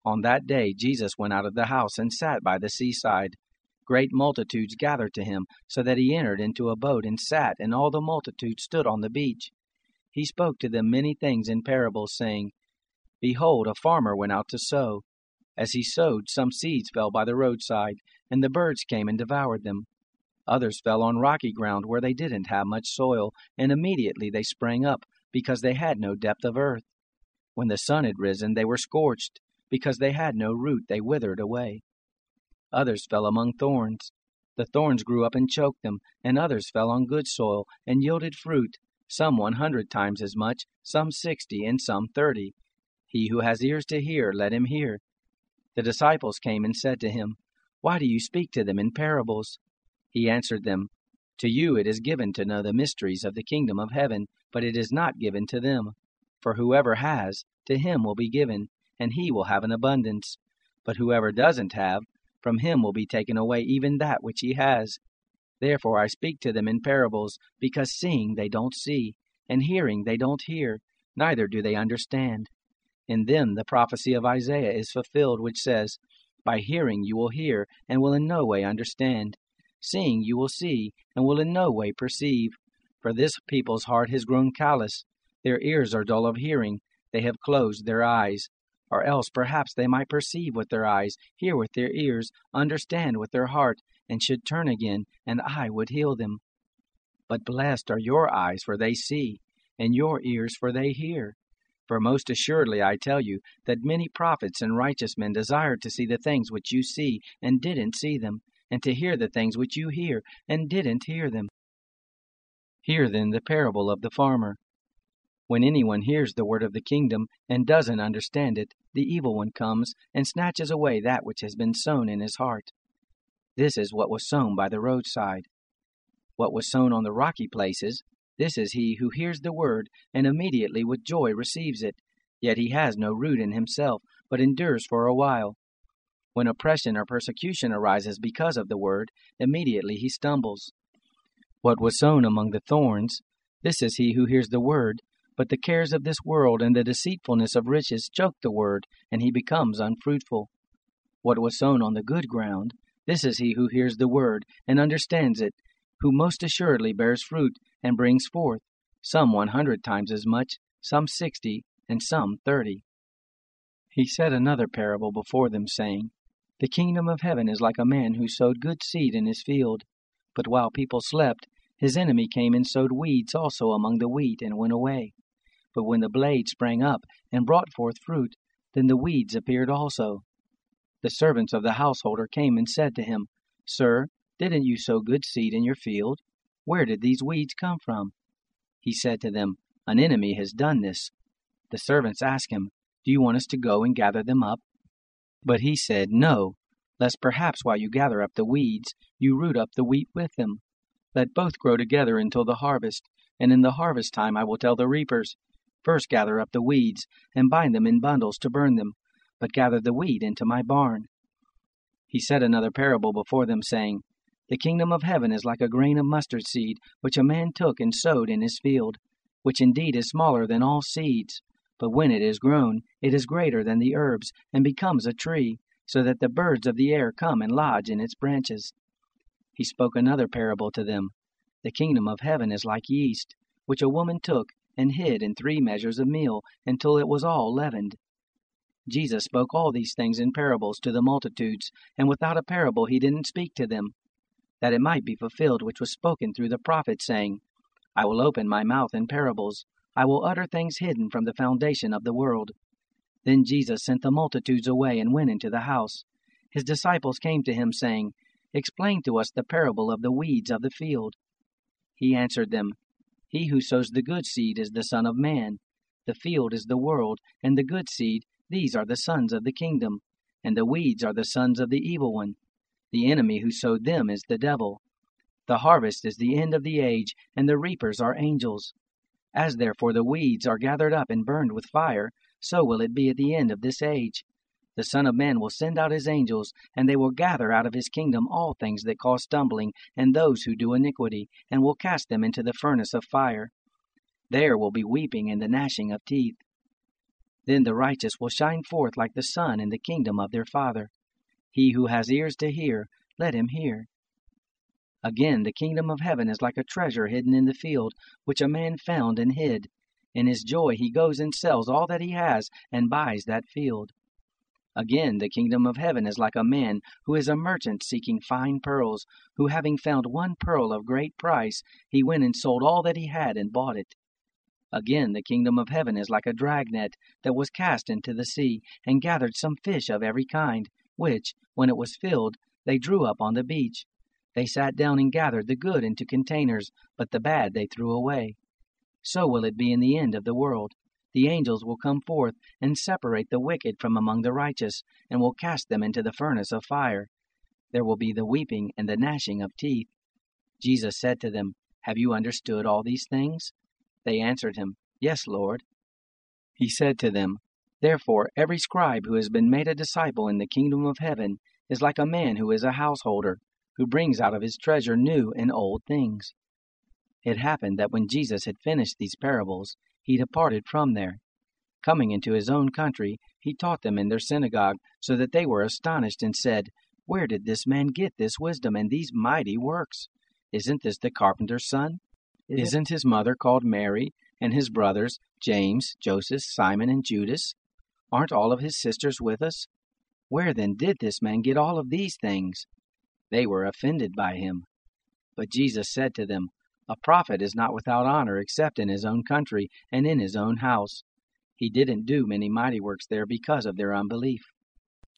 On that day Jesus went out of the house and sat by the seaside. Great multitudes gathered to him, so that he entered into a boat and sat, and all the multitude stood on the beach. He spoke to them many things in parables, saying, Behold, a farmer went out to sow. As he sowed, some seeds fell by the roadside, and the birds came and devoured them. Others fell on rocky ground where they didn't have much soil, and immediately they sprang up, because they had no depth of earth. When the sun had risen, they were scorched. Because they had no root, they withered away. Others fell among thorns. The thorns grew up and choked them, and others fell on good soil, and yielded fruit, some 100 times as much, some 60, and some 30. He who has ears to hear, let him hear. The disciples came and said to him, Why do you speak to them in parables? He answered them, To you it is given to know the mysteries of the kingdom of heaven, but it is not given to them. For whoever has, to him will be given, and he will have an abundance. But whoever doesn't have, from him will be taken away even that which he has. Therefore I speak to them in parables, because seeing they don't see, and hearing they don't hear, neither do they understand. In them the prophecy of Isaiah is fulfilled, which says, By hearing you will hear, and will in no way understand. Seeing you will see, and will in no way perceive. For this people's heart has grown callous. Their ears are dull of hearing, they have closed their eyes. Or else perhaps they might perceive with their eyes, hear with their ears, understand with their heart, and should turn again, and I would heal them. But blessed are your eyes, for they see, and your ears, for they hear. For most assuredly I tell you, that many prophets and righteous men desired to see the things which you see, and didn't see them, and to hear the things which you hear, and didn't hear them. Hear then the parable of the farmer. When anyone hears the word of the kingdom, and doesn't understand it, the evil one comes, and snatches away that which has been sown in his heart. This is what was sown by the roadside. What was sown on the rocky places, this is he who hears the word, and immediately with joy receives it, yet he has no root in himself, but endures for a while. When oppression or persecution arises because of the word, immediately he stumbles. What was sown among the thorns, this is he who hears the word, but the cares of this world and the deceitfulness of riches choke the word, and he becomes unfruitful. What was sown on the good ground, this is he who hears the word, and understands it, who most assuredly bears fruit, and brings forth, some 100 times as much, some 60, and some 30. He said another parable before them, saying, The kingdom of heaven is like a man who sowed good seed in his field. But while people slept, his enemy came and sowed weeds also among the wheat, and went away. But when the blade sprang up, and brought forth fruit, then the weeds appeared also. The servants of the householder came and said to him, Sir, didn't you sow good seed in your field? Where did these weeds come from? He said to them, An enemy has done this. The servants asked him, Do you want us to go and gather them up? But he said, No, lest perhaps while you gather up the weeds, you root up the wheat with them. Let both grow together until the harvest, and in the harvest time I will tell the reapers, First gather up the weeds, and bind them in bundles to burn them, but gather the wheat into my barn. He said another parable before them, saying, The kingdom of heaven is like a grain of mustard seed, which a man took and sowed in his field, which indeed is smaller than all seeds. But when it is grown, it is greater than the herbs, and becomes a tree, so that the birds of the air come and lodge in its branches. He spoke another parable to them. The kingdom of heaven is like yeast, which a woman took and hid in 3 measures of meal, until it was all leavened. Jesus spoke all these things in parables to the multitudes, and without a parable he didn't speak to them, that it might be fulfilled which was spoken through the prophet, saying, I will open my mouth in parables, I will utter things hidden from the foundation of the world. Then Jesus sent the multitudes away and went into the house. His disciples came to him, saying, Explain to us the parable of the weeds of the field. He answered them, He who sows the good seed is the Son of Man. The field is the world, and the good seed, these are the sons of the kingdom, and the weeds are the sons of the evil one. The enemy who sowed them is the devil. The harvest is the end of the age, and the reapers are angels. As therefore the weeds are gathered up and burned with fire, so will it be at the end of this age. The Son of Man will send out his angels, and they will gather out of his kingdom all things that cause stumbling, and those who do iniquity, and will cast them into the furnace of fire. There will be weeping and the gnashing of teeth. Then the righteous will shine forth like the sun in the kingdom of their Father. He who has ears to hear, let him hear. Again, the kingdom of heaven is like a treasure hidden in the field, which a man found and hid. In his joy he goes and sells all that he has and buys that field. Again, the kingdom of heaven is like a man who is a merchant seeking fine pearls, who having found one pearl of great price, he went and sold all that he had and bought it. Again, the kingdom of heaven is like a dragnet that was cast into the sea, and gathered some fish of every kind, which, when it was filled, they drew up on the beach. They sat down and gathered the good into containers, but the bad they threw away. So will it be in the end of the world. The angels will come forth and separate the wicked from among the righteous, and will cast them into the furnace of fire. There will be the weeping and the gnashing of teeth. Jesus said to them, Have you understood all these things? They answered him, Yes, Lord. He said to them, Therefore every scribe who has been made a disciple in the kingdom of heaven is like a man who is a householder, who brings out of his treasure new and old things. It happened that when Jesus had finished these parables, he departed from there. Coming into his own country, he taught them in their synagogue, so that they were astonished and said, Where did this man get this wisdom and these mighty works? Isn't this the carpenter's son? Isn't his mother called Mary, and his brothers, James, Joseph, Simon, and Judas? Aren't all of his sisters with us? Where then did this man get all of these things? They were offended by him. But Jesus said to them, A prophet is not without honor except in his own country and in his own house. He didn't do many mighty works there because of their unbelief.